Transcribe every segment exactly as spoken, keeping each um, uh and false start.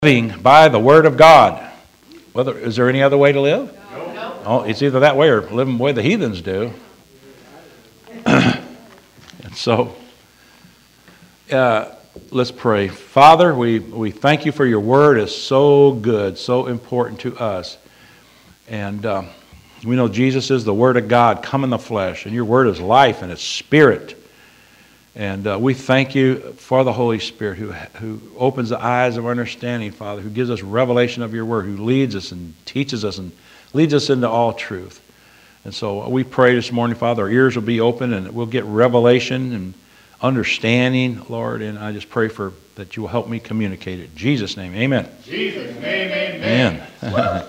Living by the Word of God. Whether, is there any other way to live? No. Oh, it's either that way or living the way the heathens do. And so, uh, let's pray. Father, we, we thank you for your Word. It's so good, so important to us. And um, we know Jesus is the Word of God come in the flesh. And your Word is life and it's spirit. And uh, we thank you for the Holy Spirit who who opens the eyes of our understanding, Father, who gives us revelation of your word, who leads us and teaches us and leads us into all truth. And so we pray this morning, Father, our ears will be open and we'll get revelation and understanding, Lord. And I just pray for that you will help me communicate it. In Jesus' name, amen. Jesus' name, amen. Amen.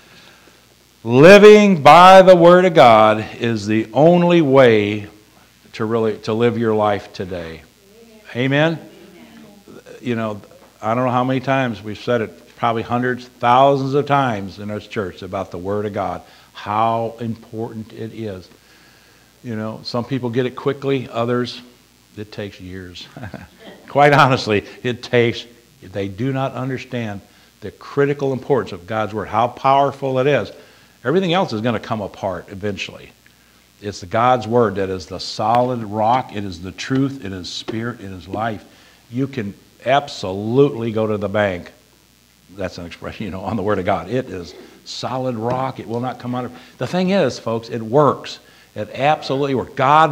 Living by the Word of God is the only way to really to live your life today. Amen? Amen? You know, I don't know how many times we've said it, probably hundreds, thousands of times in this church about the Word of God, how important it is. You know, some people get it quickly, others, it takes years. Quite honestly, it takes, they do not understand the critical importance of God's Word, how powerful it is. Everything else is going to come apart eventually. It's God's Word that is the solid rock. It is the truth. It is spirit. It is life. You can absolutely go to the bank. That's an expression, you know, on the Word of God. It is solid rock. It will not come out of... The thing is, folks, it works. It absolutely works. God